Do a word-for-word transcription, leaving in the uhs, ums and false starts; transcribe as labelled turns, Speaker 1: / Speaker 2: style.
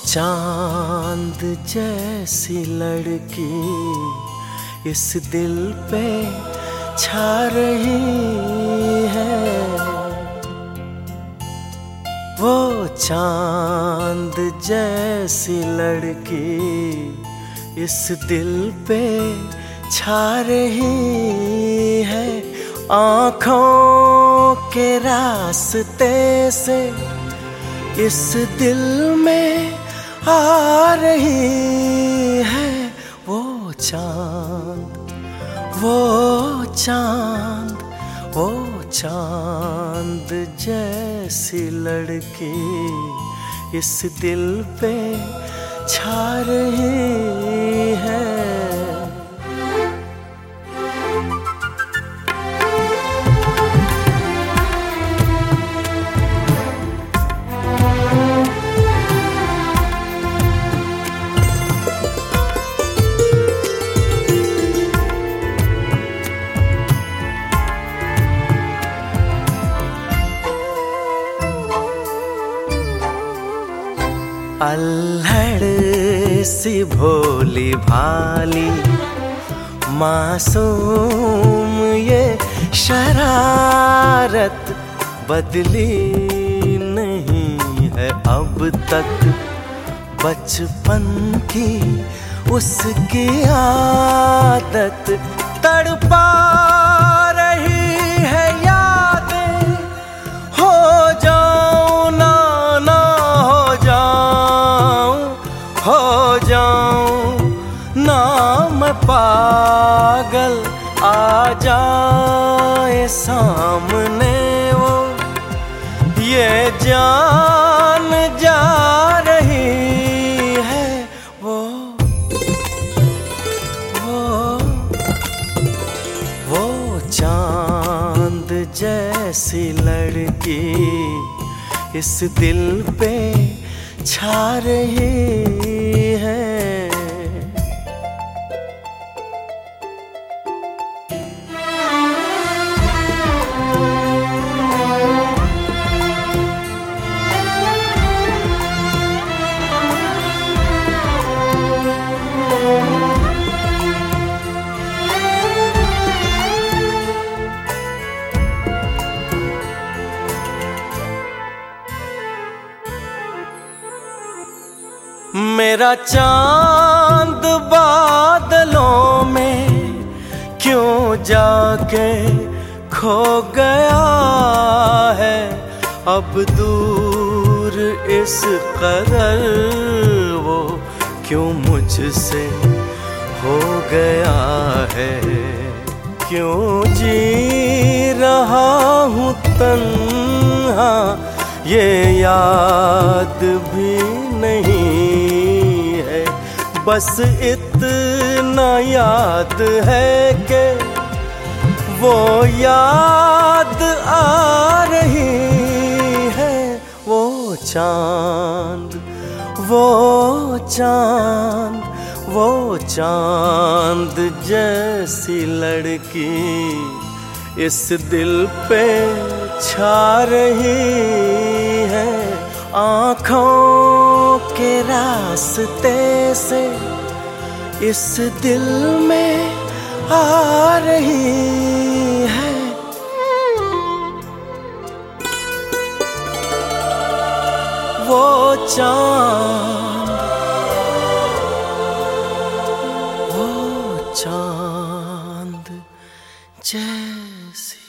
Speaker 1: चांद जैसी लड़की इस दिल पे छा रही है। वो चांद जैसी लड़की इस दिल पे छा रही है। आँखों के रास्ते से इस दिल में आ रही है। वो चांद वो चांद वो चांद जैसी लड़की इस दिल पे छा रही है। अल्हड़ सी भोली भाली मासूम ये शरारत बदली नहीं है अब तक। बचपन की उसकी आदत तड़पा रही है यादें। हो जाऊं ना ना हो जाऊं हो जाऊं ना मैं पागल। आ जाए सामने वो ये जान जा रही है। वो वो वो चांद जैसी लड़की इस दिल पे छा रही है। मेरा चांद बादलों में क्यों जाके खो गया है। अब दूर इस कदर वो क्यों मुझसे हो गया है। क्यों जी रहा हूँ तन्हा ये याद भी नहीं है। बस इतना याद है कि वो याद आ रही है। वो चांद वो चांद वो चांद जैसी लड़की इस दिल पे छा रही है। आँखों के रास्ते से इस दिल में आ रही है। वो चांद वो चांद जैसी